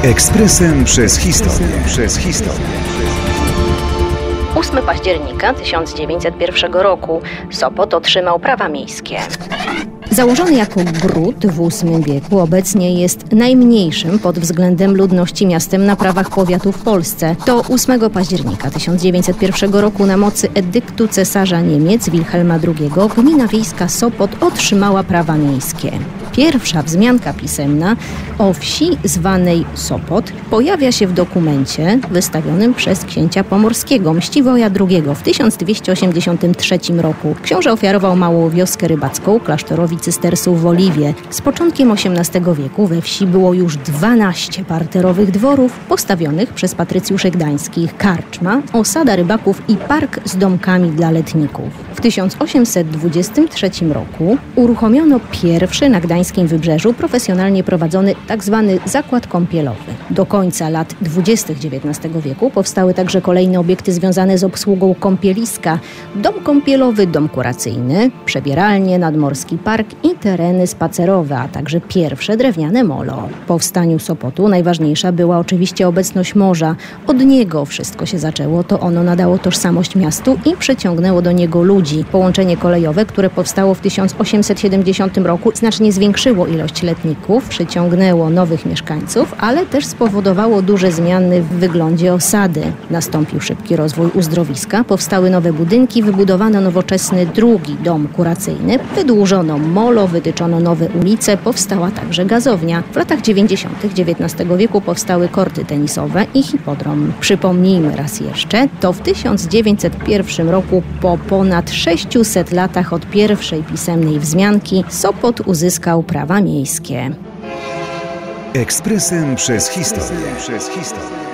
Ekspresem przez historię. 8 października 1901 roku Sopot otrzymał prawa miejskie. Założony jako gród w VIII wieku, obecnie jest najmniejszym pod względem ludności miastem na prawach powiatu w Polsce. Do 8 października 1901 roku na mocy edyktu cesarza Niemiec Wilhelma II gmina wiejska Sopot otrzymała prawa miejskie. Pierwsza wzmianka pisemna o wsi zwanej Sopot pojawia się w dokumencie wystawionym przez księcia pomorskiego Mściwoja II w 1283 roku. Książę ofiarował małą wioskę rybacką klasztorowi cystersów w Oliwie. Z początkiem XVIII wieku we wsi było już 12 parterowych dworów postawionych przez patrycjuszy gdańskich, karczma, osada rybaków i park z domkami dla letników. W 1823 roku uruchomiono pierwszy na gdańskim wybrzeżu profesjonalnie prowadzony tzw. zakład kąpielowy. Do końca lat 20. XIX wieku powstały także kolejne obiekty związane z obsługą kąpieliska, dom kąpielowy, dom kuracyjny, przebieralnie, nadmorski park i tereny spacerowe, a także pierwsze drewniane molo. W powstaniu Sopotu najważniejsza była oczywiście obecność morza. Od niego wszystko się zaczęło, to ono nadało tożsamość miastu i przyciągnęło do niego ludzi. Połączenie kolejowe, które powstało w 1870 roku, znacznie zwiększyło ilość letników, przyciągnęło nowych mieszkańców, ale też spowodowało duże zmiany w wyglądzie osady. Nastąpił szybki rozwój uzdrowiska, powstały nowe budynki, wybudowano nowoczesny drugi dom kuracyjny, wydłużono molo, wytyczono nowe ulice, powstała także gazownia. W latach 90. XIX wieku powstały korty tenisowe i hipodrom. Przypomnijmy raz jeszcze, to w 1901 roku po ponad 600 latach od pierwszej pisemnej wzmianki Sopot uzyskał prawa miejskie. Ekspresem przez historię.